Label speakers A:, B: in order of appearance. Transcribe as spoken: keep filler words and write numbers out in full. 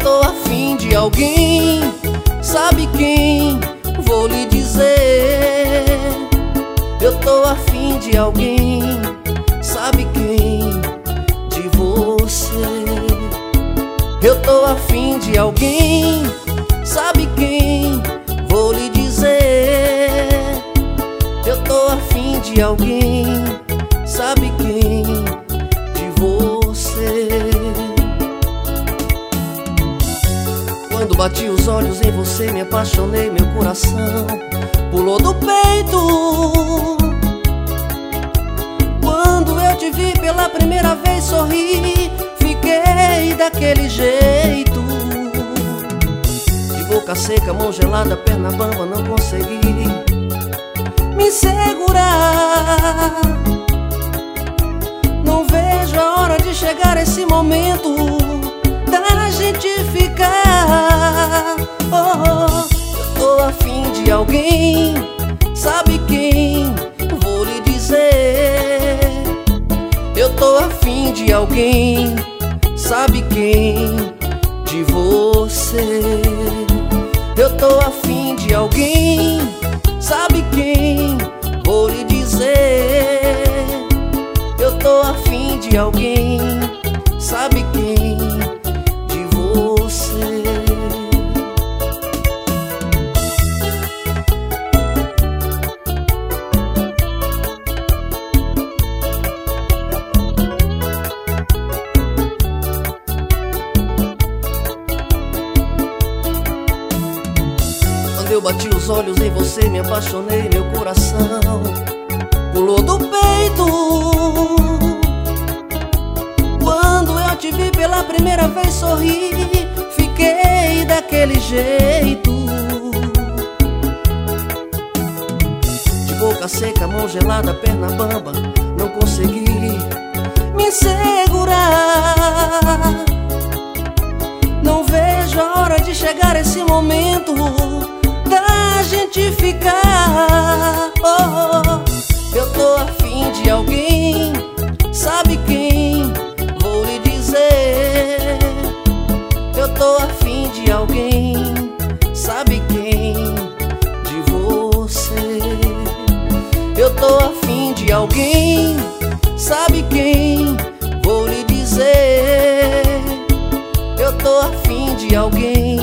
A: tô afim de alguém, sabe quem? Vou lhe dizer. Eu tô afim de alguém, sabe quem? De você. Eu tô afim de alguém, sabe quem? Vou lhe dizer. Eu tô afim de alguém, sabe quem? De você. Quando bati os olhos em você, me apaixonei, meu coração pulou do peito. Quando eu te vi pela primeira vez, sorri, fiquei daquele jeito. De boca seca, mão gelada, perna bamba, não consegui me segurar. Não vejo a hora de chegar esse momento da gente ficar. Oh, eu tô afim de alguém, sabe quem? Vou lhe dizer. Eu tô afim de alguém, sabe quem? De você. Eu tô afim de alguém, sabe quem? Vou lhe dizer. Eu tô afim de alguém, sabe quem? De você. Quando eu bati os olhos em você, me apaixonei, meu coração pulou do peito. Quando eu te vi pela primeira vez, sorri, fiquei daquele jeito. De boca seca, mão gelada, perna bamba, não consegui me segurar. Não vejo a hora de chegar esse momento da gente ficar. Oh, eu tô afim de alguém, sabe quem? Vou lhe dizer. Eu tô afim de alguém, sabe quem? De você. Eu tô afim de alguém, sabe quem? Vou lhe dizer. Eu tô afim de alguém,